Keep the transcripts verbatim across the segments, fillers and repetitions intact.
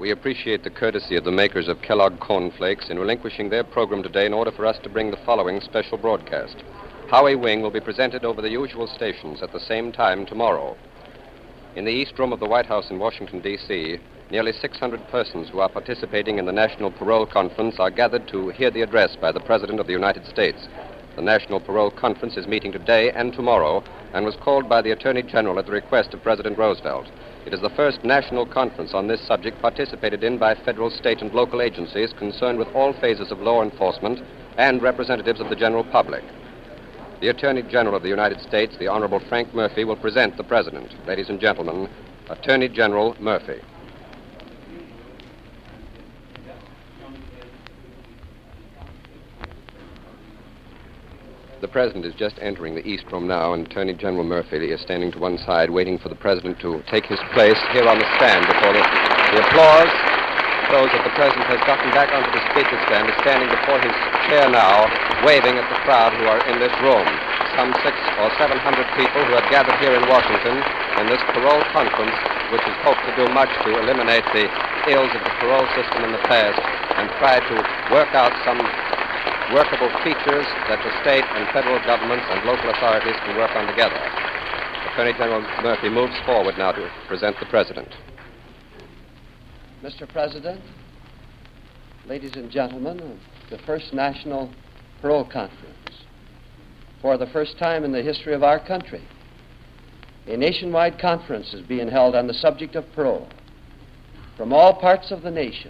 We appreciate the courtesy of the makers of Kellogg Corn Flakes in relinquishing their program today in order for us to bring the following special broadcast. Howie Wing will be presented over the usual stations at the same time tomorrow. In the East Room of the White House in Washington, D C, nearly six hundred persons who are participating in the National Parole Conference are gathered to hear the address by the President of the United States. The National Parole Conference is meeting today and tomorrow and was called by the Attorney General at the request of President Roosevelt. It is the first national conference on this subject participated in by federal, state, and local agencies concerned with all phases of law enforcement and representatives of the general public. The Attorney General of the United States, the Honorable Frank Murphy, will present the President. Ladies and gentlemen, Attorney General Murphy. The President is just entering the East Room now, and Attorney General Murphy is standing to one side, waiting for the President to take his place here on the stand before the, the applause shows that the President has gotten back onto the speaker stand, is standing before his chair now, waving at the crowd who are in this room. Some six or seven hundred people who have gathered here in Washington in this parole conference, which is hoped to do much to eliminate the ills of the parole system in the past and try to work out some workable features that the state and federal governments and local authorities can work on together. Attorney General Murphy moves forward now to present the President. Mister President, ladies and gentlemen of the first National Parole Conference, for the first time in the history of our country, a nationwide conference is being held on the subject of parole. From all parts of the nation,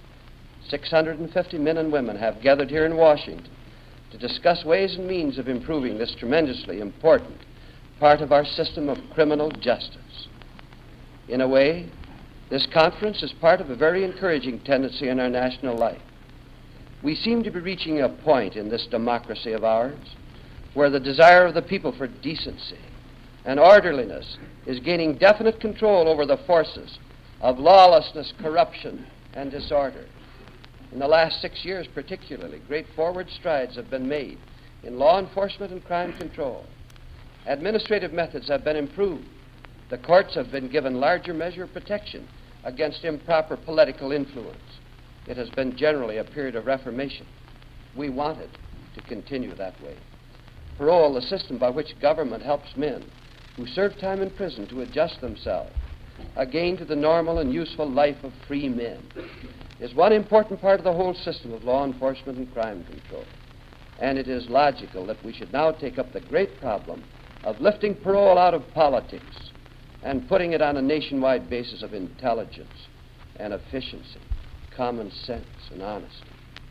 six hundred fifty men and women have gathered here in Washington to discuss ways and means of improving this tremendously important part of our system of criminal justice. In a way, this conference is part of a very encouraging tendency in our national life. We seem to be reaching a point in this democracy of ours where the desire of the people for decency and orderliness is gaining definite control over the forces of lawlessness, corruption, and disorder. In the last six years particularly, great forward strides have been made in law enforcement and crime control. Administrative methods have been improved. The courts have been given larger measure of protection against improper political influence. It has been generally a period of reformation. We want it to continue that way. Parole, the system by which government helps men who serve time in prison to adjust themselves again to the normal and useful life of free men, is one important part of the whole system of law enforcement and crime control. And it is logical that we should now take up the great problem of lifting parole out of politics and putting it on a nationwide basis of intelligence and efficiency, common sense and honesty.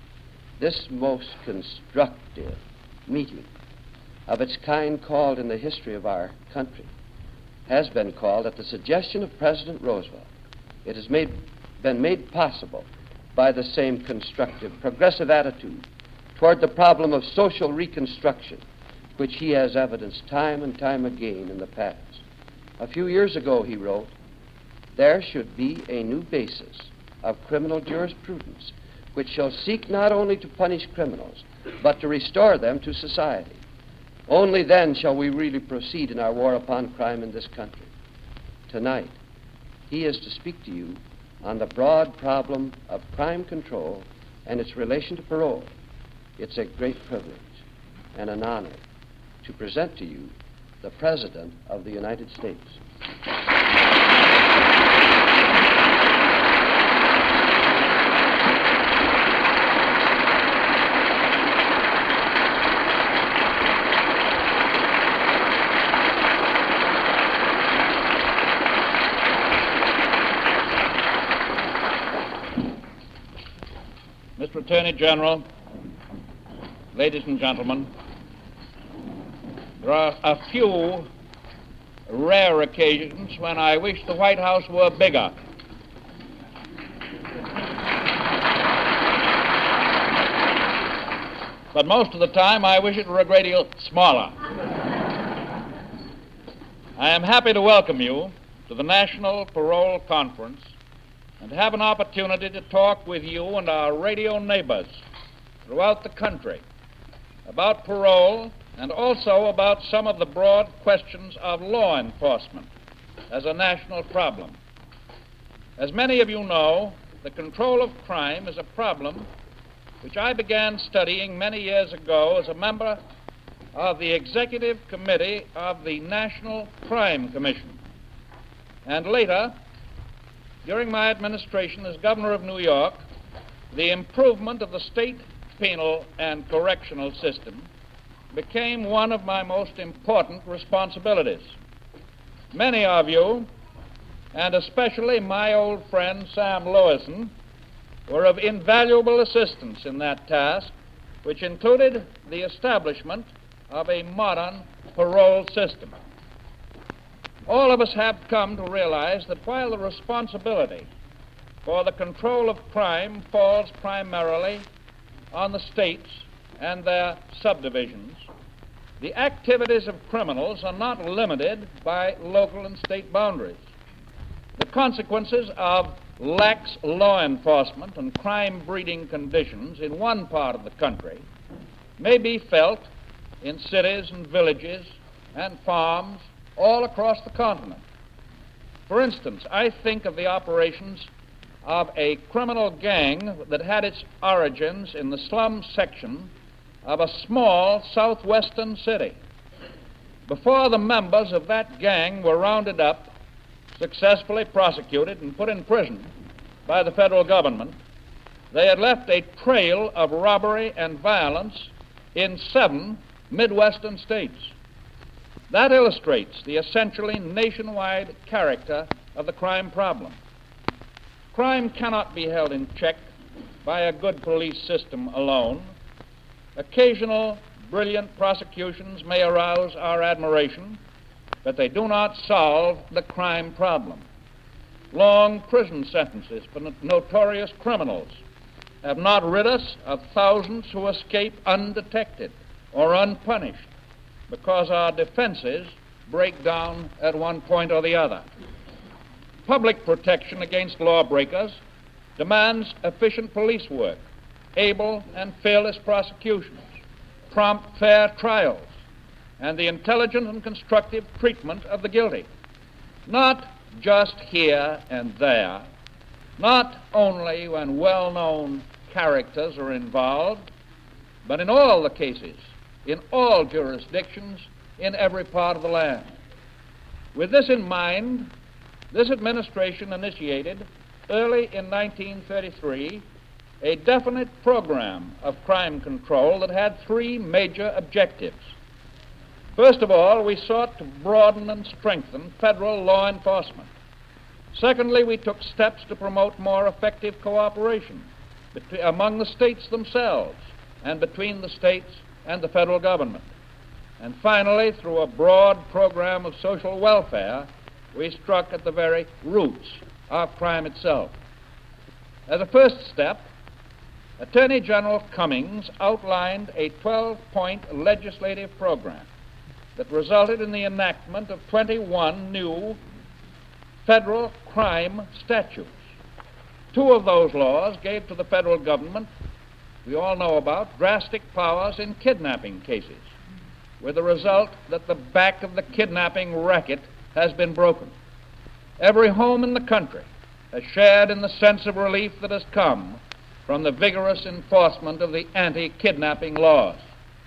This most constructive meeting of its kind called in the history of our country has been called at the suggestion of President Roosevelt. It has made, been made possible by the same constructive, progressive attitude toward the problem of social reconstruction, which he has evidenced time and time again in the past. A few years ago, he wrote, "There should be a new basis of criminal jurisprudence which shall seek not only to punish criminals, but to restore them to society. Only then shall we really proceed in our war upon crime in this country." Tonight, he is to speak to you on the broad problem of crime control and its relation to parole. It's a great privilege and an honor to present to you the President of the United States. Mister Attorney General, ladies and gentlemen, there are a few rare occasions when I wish the White House were bigger. But most of the time I wish it were a great deal smaller. I am happy to welcome you to the National Parole Conference and have an opportunity to talk with you and our radio neighbors throughout the country about parole and also about some of the broad questions of law enforcement as a national problem. As many of you know, the control of crime is a problem which I began studying many years ago as a member of the Executive Committee of the National Crime Commission. And later, during my administration as governor of New York, the improvement of the state penal and correctional system became one of my most important responsibilities. Many of you, and especially my old friend Sam Lewison, were of invaluable assistance in that task, which included the establishment of a modern parole system. All of us have come to realize that while the responsibility for the control of crime falls primarily on the states and their subdivisions, the activities of criminals are not limited by local and state boundaries. The consequences of lax law enforcement and crime-breeding conditions in one part of the country may be felt in cities and villages and farms all across the continent. For instance, I think of the operations of a criminal gang that had its origins in the slum section of a small southwestern city. Before the members of that gang were rounded up, successfully prosecuted, and put in prison by the federal government, they had left a trail of robbery and violence in seven Midwestern states. That illustrates the essentially nationwide character of the crime problem. Crime cannot be held in check by a good police system alone. Occasional brilliant prosecutions may arouse our admiration, but they do not solve the crime problem. Long prison sentences for notorious criminals have not rid us of thousands who escape undetected or unpunished because our defenses break down at one point or the other. Public protection against lawbreakers demands efficient police work, able and fearless prosecutions, prompt, fair trials, and the intelligent and constructive treatment of the guilty. Not just here and there, not only when well-known characters are involved, but in all the cases, in all jurisdictions, in every part of the land. With this in mind, this administration initiated early in nineteen thirty-three a definite program of crime control that had three major objectives. First of all, we sought to broaden and strengthen federal law enforcement. Secondly, we took steps to promote more effective cooperation between, among the states themselves and between the states and the federal government. And finally, through a broad program of social welfare, we struck at the very roots of crime itself. As a first step, Attorney General Cummings outlined a twelve-point legislative program that resulted in the enactment of twenty-one new federal crime statutes. Two of those laws gave to the federal government, we all know about, drastic powers in kidnapping cases, with the result that the back of the kidnapping racket has been broken. Every home in the country has shared in the sense of relief that has come from the vigorous enforcement of the anti-kidnapping laws.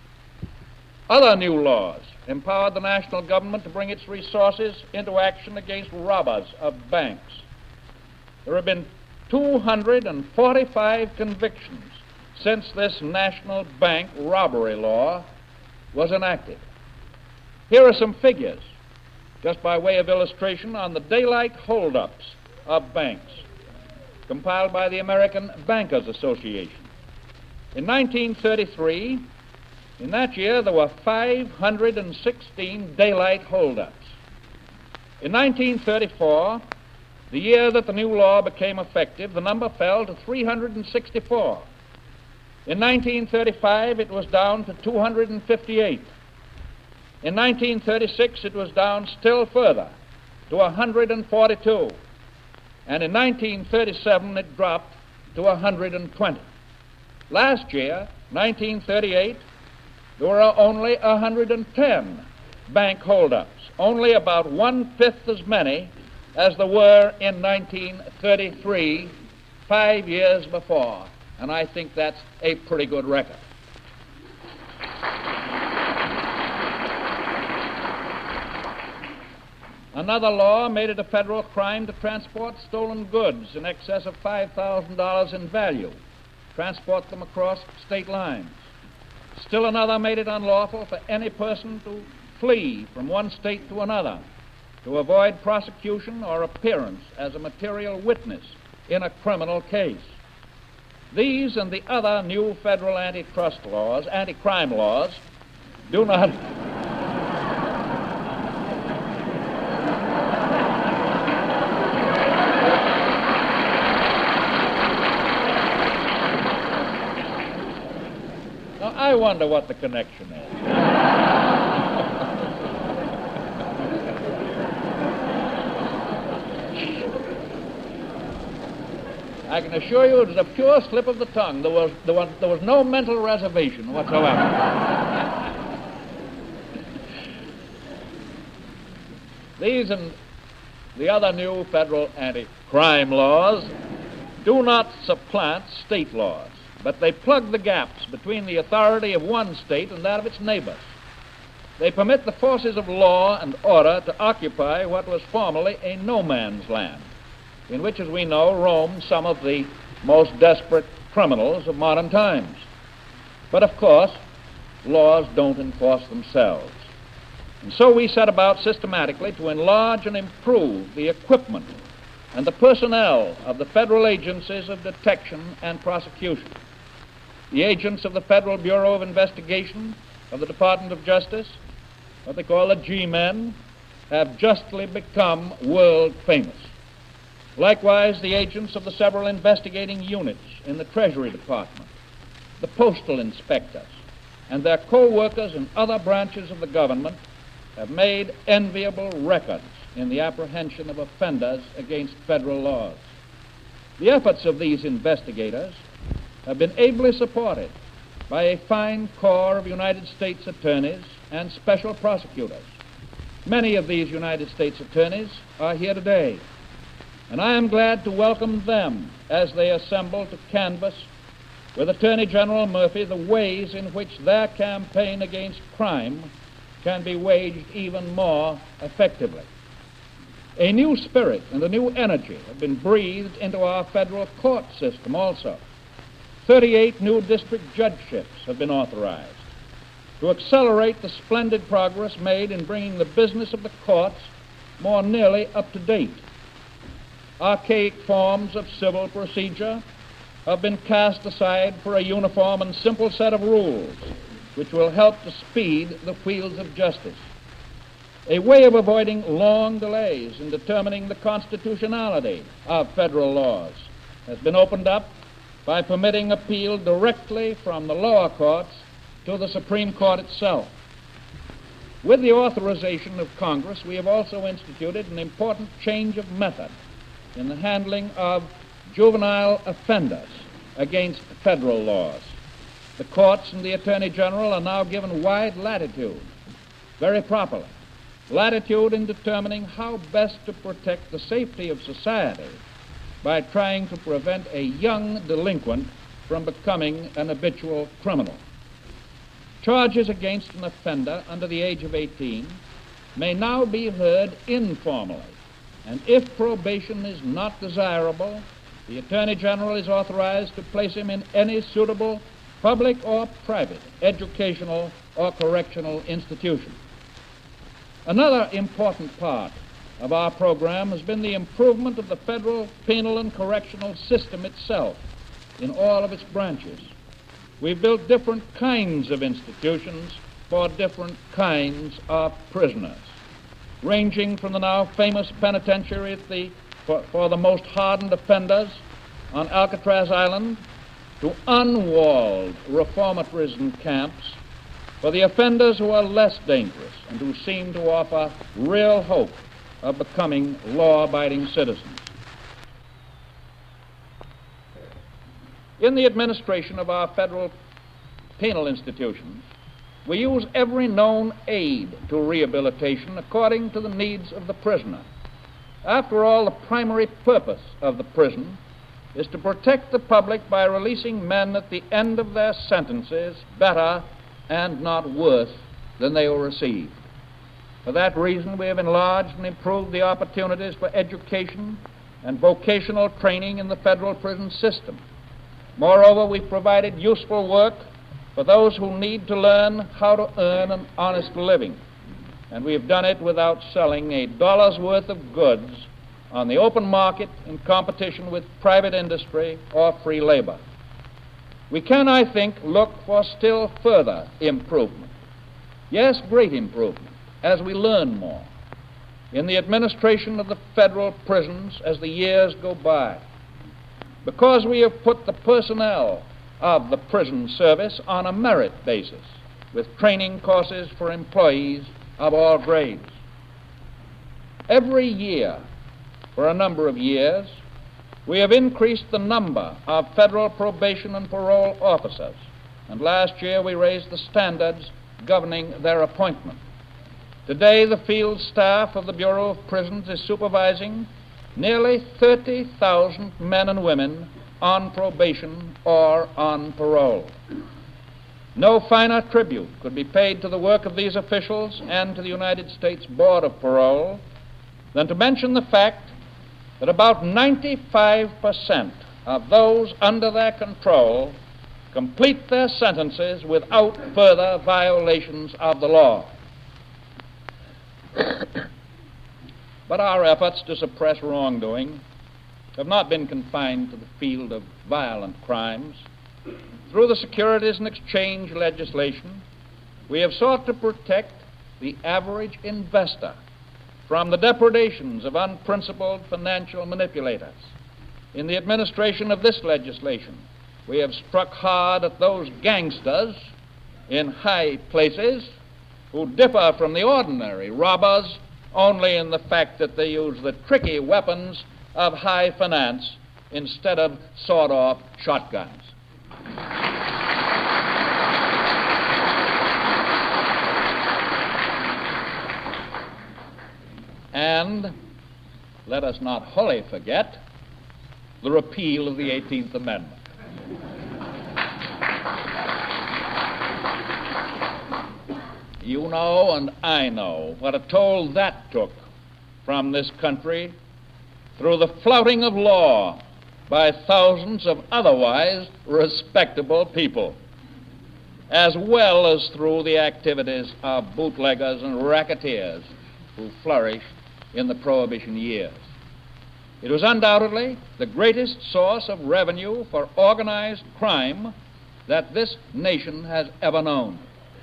Other new laws empowered the national government to bring its resources into action against robbers of banks. There have been two hundred forty-five convictions since this national bank robbery law was enacted. Here are some figures, just by way of illustration, on the daylight holdups of banks, compiled by the American Bankers Association. In nineteen thirty-three, in that year, there were five hundred sixteen daylight holdups. In nineteen thirty-four, the year that the new law became effective, the number fell to three hundred sixty-four. In nineteen thirty-five, it was down to two hundred fifty-eight. In nineteen thirty-six, it was down still further to one hundred forty-two. And in nineteen thirty-seven, it dropped to one hundred twenty. Last year, nineteen thirty-eight, there were only one hundred ten bank holdups, only about one-fifth as many as there were in nineteen thirty-three, five years before, and I think that's a pretty good record. Another law made it a federal crime to transport stolen goods in excess of five thousand dollars in value, transport them across state lines. Still another made it unlawful for any person to flee from one state to another to avoid prosecution or appearance as a material witness in a criminal case. These and the other new federal antitrust laws, anti-crime laws, do not... Now, I wonder what the connection is. I can assure you it was a pure slip of the tongue. There was, there was, there was no mental reservation whatsoever. These and the other new federal anti-crime laws do not supplant state laws, but they plug the gaps between the authority of one state and that of its neighbors. They permit the forces of law and order to occupy what was formerly a no-man's land, in which, as we know, roam some of the most desperate criminals of modern times. But, of course, laws don't enforce themselves. And so we set about systematically to enlarge and improve the equipment and the personnel of the federal agencies of detection and prosecution. The agents of the Federal Bureau of Investigation of the Department of Justice, what they call the G-men, have justly become world famous. Likewise, the agents of the several investigating units in the Treasury Department, the postal inspectors, and their co-workers in other branches of the government have made enviable records in the apprehension of offenders against federal laws. The efforts of these investigators have been ably supported by a fine corps of United States attorneys and special prosecutors. Many of these United States attorneys are here today, and I am glad to welcome them as they assemble to canvass with Attorney General Murphy the ways in which their campaign against crime can be waged even more effectively. A new spirit and a new energy have been breathed into our federal court system also. thirty-eight new district judgeships have been authorized to accelerate the splendid progress made in bringing the business of the courts more nearly up to date. Archaic forms of civil procedure have been cast aside for a uniform and simple set of rules which will help to speed the wheels of justice. A way of avoiding long delays in determining the constitutionality of federal laws has been opened up by permitting appeal directly from the lower courts to the Supreme Court itself. With the authorization of Congress, we have also instituted an important change of method in the handling of juvenile offenders against federal laws. The courts and the Attorney General are now given wide latitude, very properly, latitude in determining how best to protect the safety of society by trying to prevent a young delinquent from becoming an habitual criminal. Charges against an offender under the age of eighteen may now be heard informally, and if probation is not desirable, the Attorney General is authorized to place him in any suitable public or private educational or correctional institution. Another important part of our program has been the improvement of the federal penal and correctional system itself in all of its branches. We've built different kinds of institutions for different kinds of prisoners, ranging from the now famous penitentiary at the, for, for the most hardened offenders on Alcatraz Island to unwalled reformatories camps for the offenders who are less dangerous and who seem to offer real hope of becoming law-abiding citizens. In the administration of our federal penal institutions, we use every known aid to rehabilitation according to the needs of the prisoner. After all, the primary purpose of the prison is to protect the public by releasing men at the end of their sentences better and not worse than they were received. For that reason, we have enlarged and improved the opportunities for education and vocational training in the federal prison system. Moreover, we've provided useful work for those who need to learn how to earn an honest living, and we have done it without selling a dollar's worth of goods on the open market in competition with private industry or free labor. We can, I think, look for still further improvement. Yes, great improvement, as we learn more in the administration of the federal prisons as the years go by, because we have put the personnel of the prison service on a merit basis with training courses for employees of all grades. Every year, for a number of years, we have increased the number of federal probation and parole officers, and last year we raised the standards governing their appointment. Today, the field staff of the Bureau of Prisons is supervising nearly thirty thousand men and women on probation or on parole. No finer tribute could be paid to the work of these officials and to the United States Board of Parole than to mention the fact that about ninety-five percent of those under their control complete their sentences without further violations of the law. But our efforts to suppress wrongdoing have not been confined to the field of violent crimes. Through the Securities and Exchange legislation, we have sought to protect the average investor from the depredations of unprincipled financial manipulators. In the administration of this legislation, we have struck hard at those gangsters in high places who differ from the ordinary robbers only in the fact that they use the tricky weapons of high finance instead of sawed-off shotguns. And let us not wholly forget the repeal of the eighteenth Amendment. You know and I know what a toll that took from this country through the flouting of law by thousands of otherwise respectable people, as well as through the activities of bootleggers and racketeers who flourished in the Prohibition years. It was undoubtedly the greatest source of revenue for organized crime that this nation has ever known.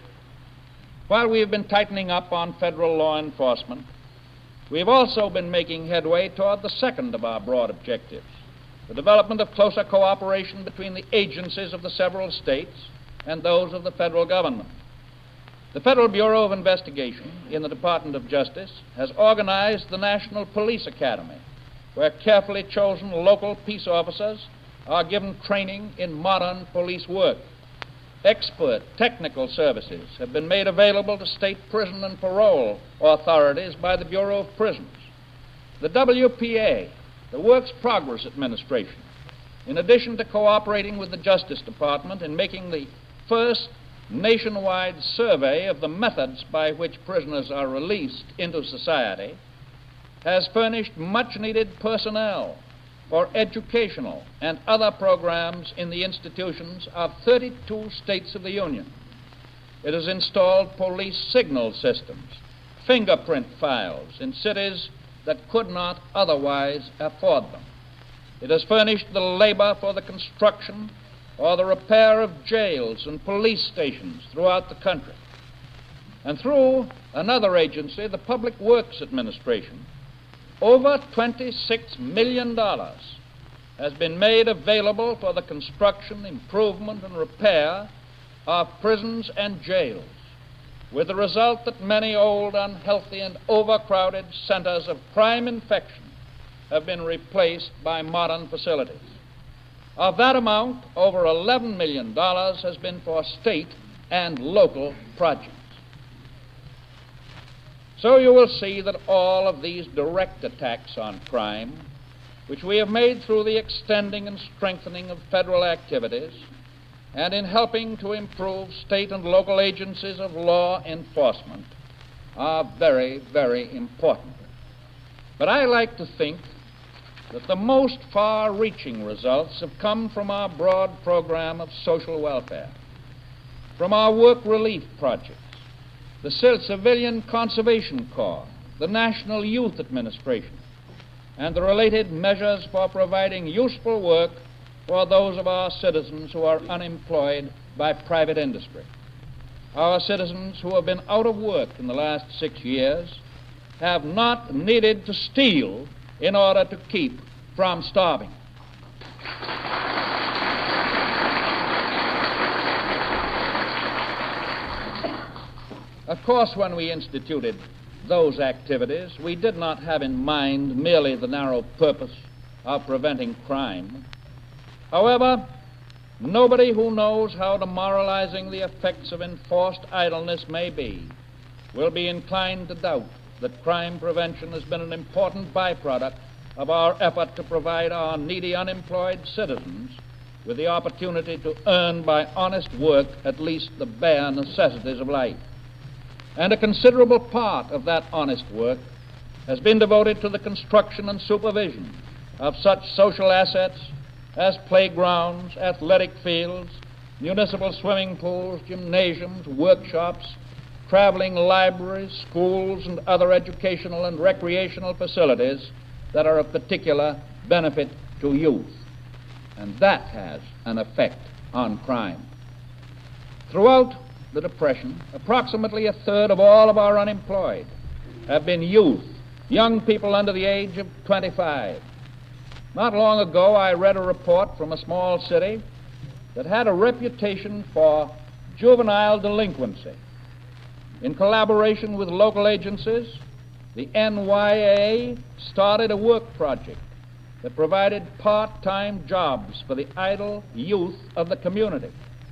While we have been tightening up on federal law enforcement, we have also been making headway toward the second of our broad objectives, the development of closer cooperation between the agencies of the several states and those of the federal government. The Federal Bureau of Investigation in the Department of Justice has organized the National Police Academy, where carefully chosen local peace officers are given training in modern police work. Expert technical services have been made available to state prison and parole authorities by the Bureau of Prisons. The W P A, the Works Progress Administration, in addition to cooperating with the Justice Department in making the first nationwide survey of the methods by which prisoners are released into society, has furnished much-needed personnel for educational and other programs in the institutions of thirty-two states of the Union. It has installed police signal systems, fingerprint files in cities that could not otherwise afford them. It has furnished the labor for the construction or the repair of jails and police stations throughout the country. And through another agency, the Public Works Administration, over twenty-six million dollars has been made available for the construction, improvement, and repair of prisons and jails, with the result that many old, unhealthy, and overcrowded centers of crime infection have been replaced by modern facilities. Of that amount, over eleven million dollars has been for state and local projects. So you will see that all of these direct attacks on crime which we have made through the extending and strengthening of federal activities and in helping to improve state and local agencies of law enforcement, are very, very important. But I like to think that the most far-reaching results have come from our broad program of social welfare, from our work relief projects, the Civilian Conservation Corps, the National Youth Administration, and the related measures for providing useful work for those of our citizens who are unemployed by private industry. Our citizens who have been out of work in the last six years have not needed to steal in order to keep from starving. Of course, when we instituted those activities, we did not have in mind merely the narrow purpose of preventing crime. However, nobody who knows how demoralizing the effects of enforced idleness may be will be inclined to doubt that crime prevention has been an important byproduct of our effort to provide our needy unemployed citizens with the opportunity to earn by honest work at least the bare necessities of life. And a considerable part of that honest work has been devoted to the construction and supervision of such social assets as playgrounds, athletic fields, municipal swimming pools, gymnasiums, workshops, traveling libraries, schools, and other educational and recreational facilities that are of particular benefit to youth. And that has an effect on crime. Throughout the Depression, approximately a third of all of our unemployed have been youth, young people under the age of twenty-five. Not long ago, I read a report from a small city that had a reputation for juvenile delinquency. In collaboration with local agencies, the N Y A started a work project that provided part-time jobs for the idle youth of the community.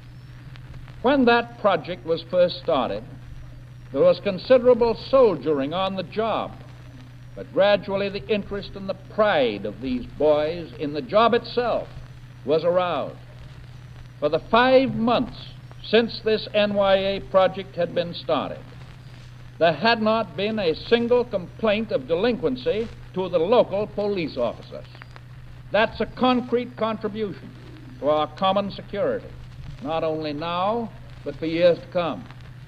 When that project was first started, there was considerable soldiering on the job, but gradually the interest and the pride of these boys in the job itself was aroused. For the five months since this N Y A project had been started, there had not been a single complaint of delinquency to the local police officers. That's a concrete contribution to our common security, not only now, but for years to come.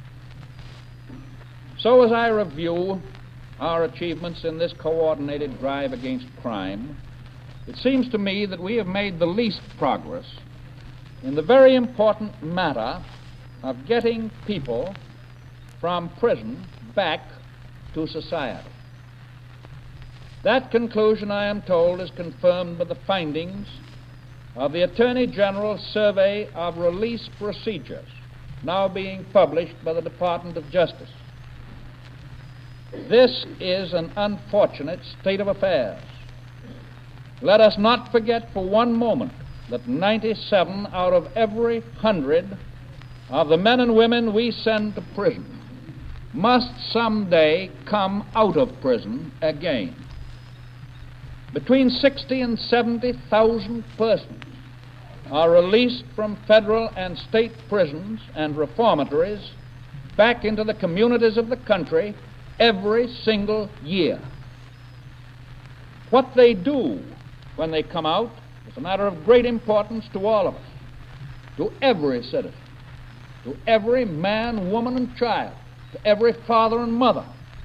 So as I review our achievements in this coordinated drive against crime, it seems to me that we have made the least progress in the very important matter of getting people from prison back to society. That conclusion, I am told, is confirmed by the findings of the Attorney General's Survey of Release Procedures, now being published by the Department of Justice. This is an unfortunate state of affairs. Let us not forget for one moment that ninety-seven out of every hundred of the men and women we send to prison must someday come out of prison again. Between sixty and seventy thousand persons are released from federal and state prisons and reformatories back into the communities of the country every single year. What they do when they come out is a matter of great importance to all of us, to every citizen, to every man, woman, and child, to every father and mother.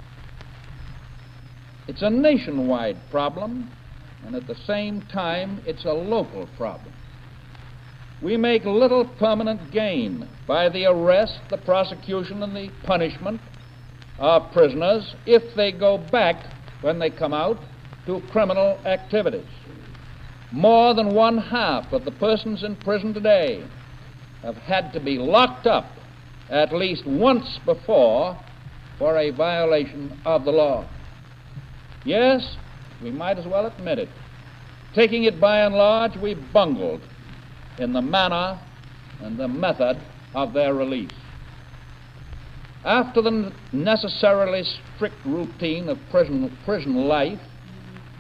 It's a nationwide problem, and at the same time, it's a local problem. We make little permanent gain by the arrest, the prosecution, and the punishment of prisoners if they go back, when they come out, to criminal activities. More than one half of the persons in prison today have had to be locked up at least once before for a violation of the law. Yes, we might as well admit it. Taking it by and large, we bungled in the manner and the method of their release. After the necessarily strict routine of prison, prison life,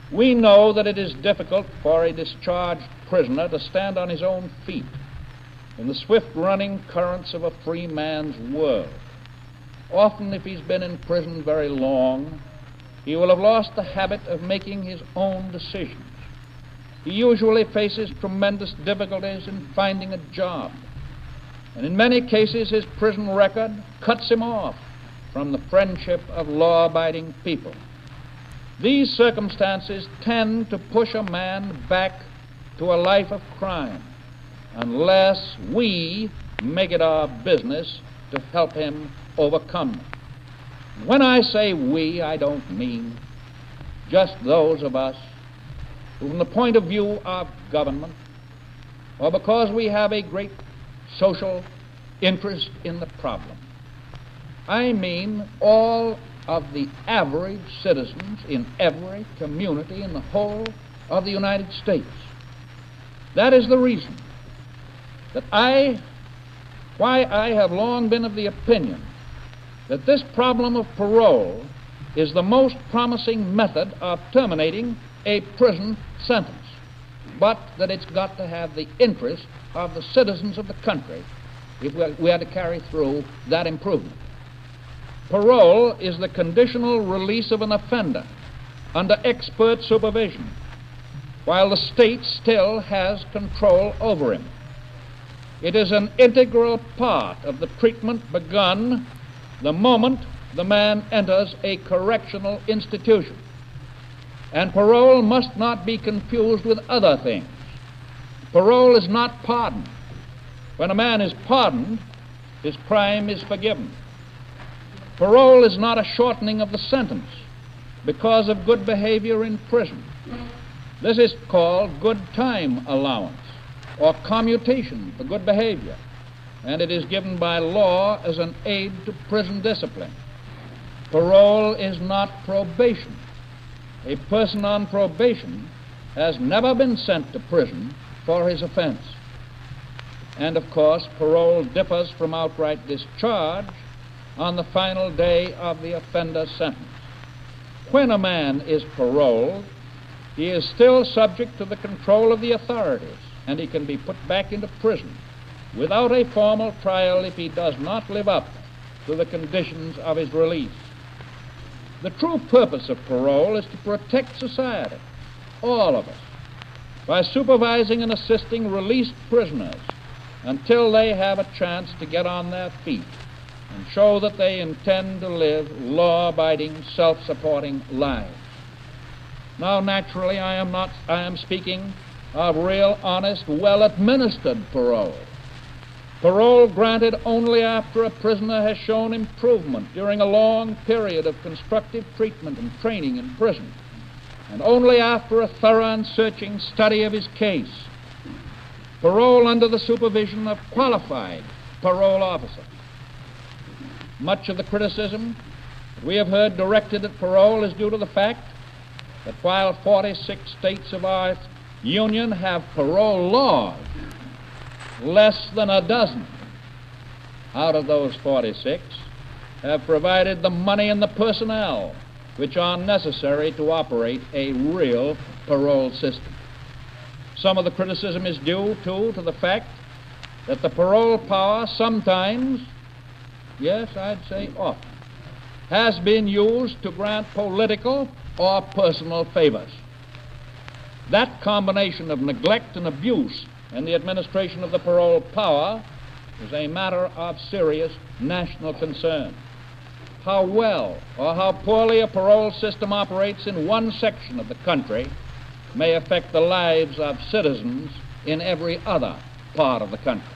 We know that it is difficult for a discharged prisoner to stand on his own feet in the swift-running currents of a free man's world. Often, if he's been in prison very long, he will have lost the habit of making his own decisions. He usually faces tremendous difficulties in finding a job, and in many cases his prison record cuts him off from the friendship of law-abiding people. These circumstances tend to push a man back to a life of crime unless we make it our business to help him overcome them. When I say we, I don't mean just those of us who, from the point of view of government, or because we have a great social interest in the problem. I mean all of the average citizens in every community in the whole of the United States. That is the reason that I, why I have long been of the opinion that this problem of parole is the most promising method of terminating a prison sentence, but that it's got to have the interest of the citizens of the country if we are to carry through that improvement. Parole is the conditional release of an offender under expert supervision, while the state still has control over him. It is an integral part of the treatment begun the moment the man enters a correctional institution. And parole must not be confused with other things. Parole is not pardon. When a man is pardoned, his crime is forgiven. Parole is not a shortening of the sentence because of good behavior in prison. This is called good time allowance or commutation for good behavior, and it is given by law as an aid to prison discipline. Parole is not probation. A person on probation has never been sent to prison for his offense. And of course, parole differs from outright discharge on the final day of the offender's sentence. When a man is paroled, he is still subject to the control of the authorities, and he can be put back into prison without a formal trial if he does not live up to the conditions of his release. The true purpose of parole is to protect society, all of us, by supervising and assisting released prisoners until they have a chance to get on their feet and show that they intend to live law-abiding, self-supporting lives. Now, naturally, I am not, I am speaking of real, honest, well-administered parole. Parole granted only after a prisoner has shown improvement during a long period of constructive treatment and training in prison, and only after a thorough and searching study of his case. Parole under the supervision of qualified parole officers. Much of the criticism that we have heard directed at parole is due to the fact that while forty-six states of our Union have parole laws, less than a dozen out of those forty-six have provided the money and the personnel which are necessary to operate a real parole system. Some of the criticism is due, too, to the fact that the parole power sometimes, yes, I'd say often, has been used to grant political or personal favors. That combination of neglect and abuse in the administration of the parole power is a matter of serious national concern. How well or how poorly a parole system operates in one section of the country may affect the lives of citizens in every other part of the country.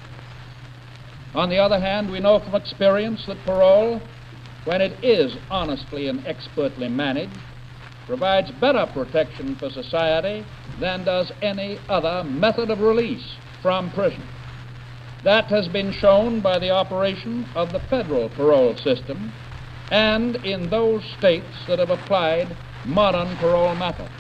On the other hand, we know from experience that parole, when it is honestly and expertly managed, provides better protection for society than does any other method of release from prison. That has been shown by the operation of the federal parole system and in those states that have applied modern parole methods.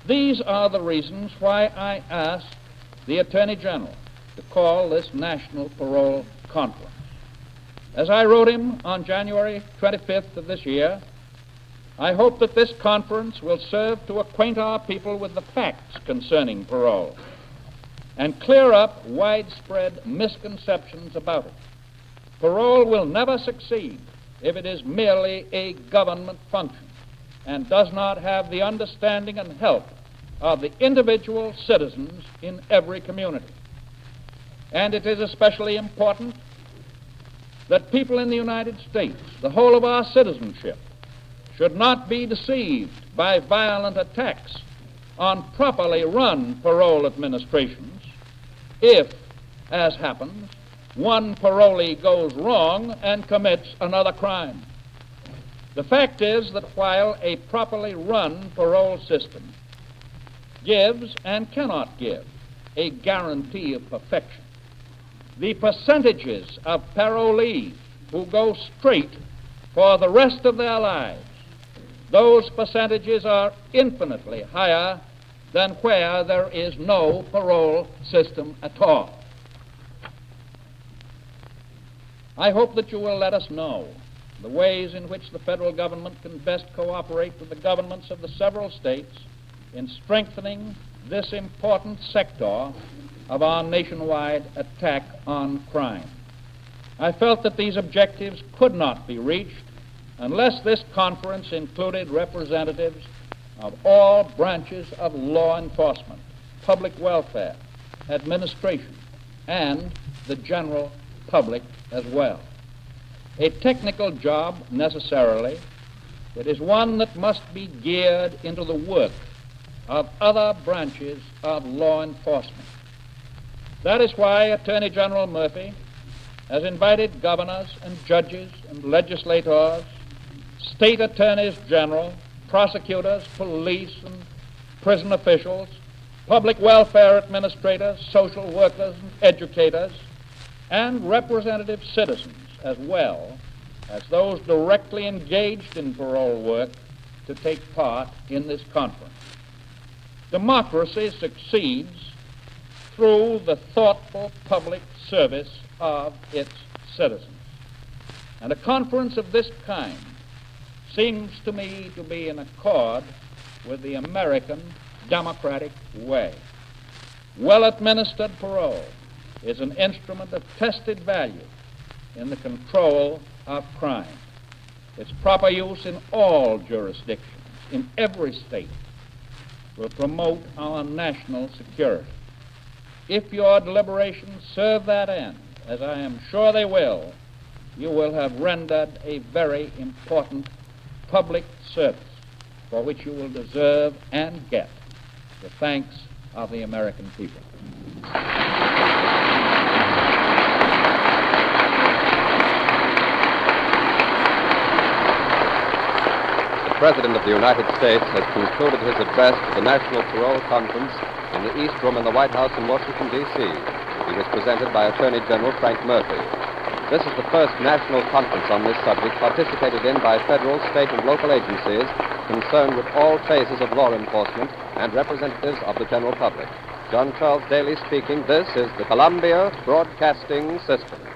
These are the reasons why I asked the Attorney General to call this National Parole Conference. As I wrote him on January twenty-fifth of this year, I hope that this conference will serve to acquaint our people with the facts concerning parole and clear up widespread misconceptions about it. Parole will never succeed if it is merely a government function and does not have the understanding and help of the individual citizens in every community. And it is especially important that people in the United States, the whole of our citizenship, should not be deceived by violent attacks on properly run parole administrations if, as happens, one parolee goes wrong and commits another crime. The fact is that while a properly run parole system gives and cannot give a guarantee of perfection, the percentages of parolees who go straight for the rest of their lives, those percentages are infinitely higher than where there is no parole system at all. I hope that you will let us know the ways in which the federal government can best cooperate with the governments of the several states in strengthening this important sector of our nationwide attack on crime. I felt that these objectives could not be reached unless this conference included representatives of all branches of law enforcement, public welfare, administration, and the general public as well. A technical job, necessarily. It is one that must be geared into the work of other branches of law enforcement. That is why Attorney General Murphy has invited governors and judges and legislators, state attorneys general, prosecutors, police and prison officials, public welfare administrators, social workers and educators, and representative citizens, as well as those directly engaged in parole work, to take part in this conference. Democracy succeeds through the thoughtful public service of its citizens. And a conference of this kind seems to me to be in accord with the American democratic way. Well-administered parole is an instrument of tested value in the control of crime. Its proper use in all jurisdictions, in every state, will promote our national security. If your deliberations serve that end, as I am sure they will, you will have rendered a very important public service for which you will deserve and get the thanks of the American people. The President of the United States has concluded his address to the National Parole Conference in the East Room in the White House in Washington, D C He was presented by Attorney General Frank Murphy. This is the first national conference on this subject participated in by federal, state, and local agencies concerned with all phases of law enforcement and representatives of the general public. John Charles Daly speaking. This is the Columbia Broadcasting System.